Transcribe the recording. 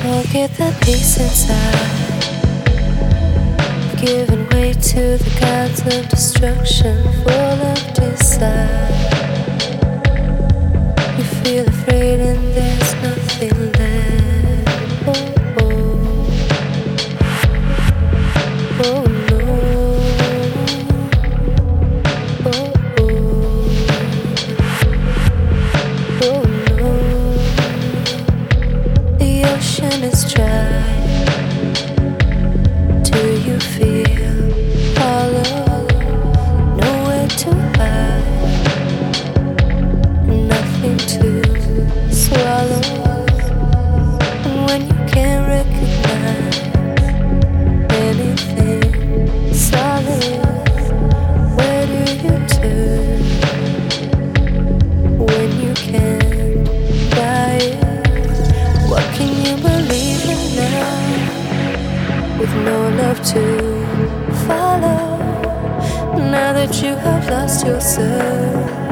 Forget the peace inside, giving way to the gods of destruction, full of desire. You feel afraid and there's nothing left. Oh, oh. Oh no. Oh, oh. Oh no. The ocean is dry. Do you feel hollow? Nowhere to hide, nothing to swallow. And when you can't recognize anything solid, where do you turn when you can't buy it? What can you believe in now, with no love to follow? Now that you have lost yourself,